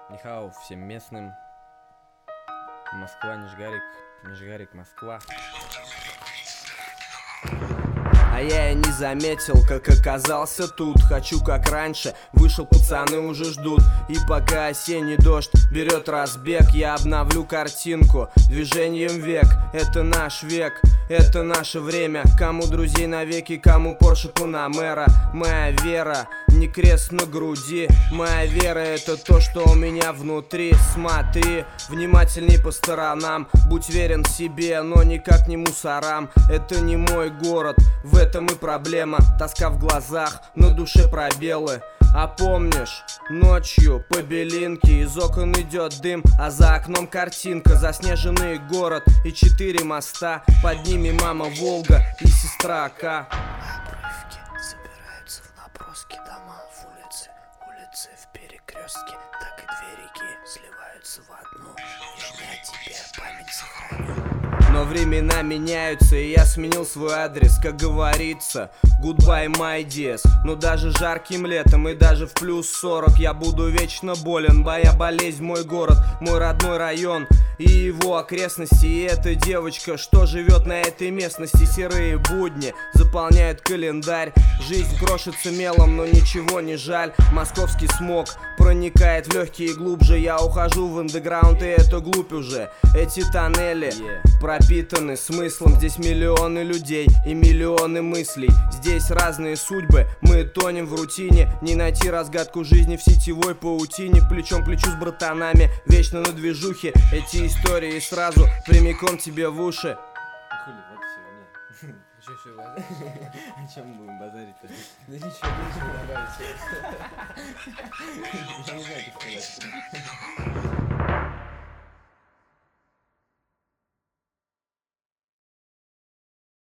Нихао всем местным. Москва, Нижгарик, Нижгарик, Москва. А я и не заметил, как оказался тут. Хочу как раньше, вышел, пацаны уже ждут. И пока осенний дождь берет разбег, я обновлю картинку движением век. Это наш век, это наше время. Кому друзей навеки, кому Порше Панамера. Моя вера, не крест на груди. Моя вера, это то, что у меня внутри. Смотри внимательней по сторонам. Будь верен себе, но никак не мусорам. Это не мой город, в этом и проблема. Тоска в глазах, на душе пробелы. А помнишь, ночью по белинке из окон идет дым, а за окном картинка, заснеженный город и 4 моста. Под ними мама Волга и сестра Ока. Обрывки собираются в наброски, дома в улицы в перекрестке. Так и две реки сливаются в одну. Нежнее тебе память сохраню. Но времена меняются, и я сменил свой адрес, как говорится. Goodbye, my dears. Но даже жарким летом и даже в плюс 40 я буду вечно болен. Моя болезнь, мой город, мой родной район и его окрестности. И эта девочка, что живет на этой местности. Серые будни заполняют календарь. Жизнь крошится мелом, но ничего не жаль. Московский смог проникает в легкие глубже. Я ухожу в андеграунд, и это глупь уже. Эти тоннели пропитаны смыслом. Здесь миллионы людей и миллионы мыслей. Здесь разные судьбы, мы тонем в рутине. Не найти разгадку жизни в сетевой паутине. Плечом к плечу с братанами, вечно на движухе. Эти истории сразу прямиком тебе в уши. Хули, вот все, не. Что еще базарить? О чем мы будем базарить-то? Да ничего, нечего добавить. Я не знаю, что сказать.